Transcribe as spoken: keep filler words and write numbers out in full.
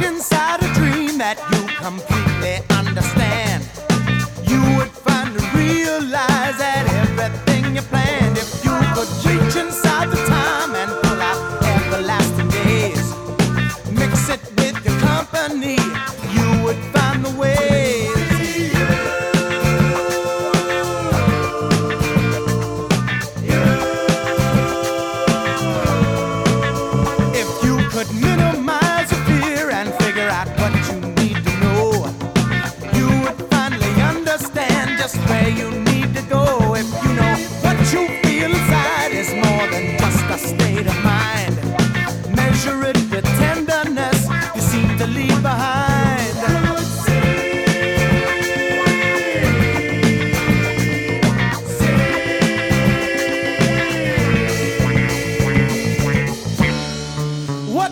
inside a dream that you completely understand, you would finally realize that everything you planned, if you could reach inside the time and pull out everlasting days, mix it with your company, you would find the ways. If you could minimize your fear and figure out what you need to know, you would finally understand just where you need to go. If you know what you feel inside is more than just a state of mind, measure it with tenderness you seem to leave behind.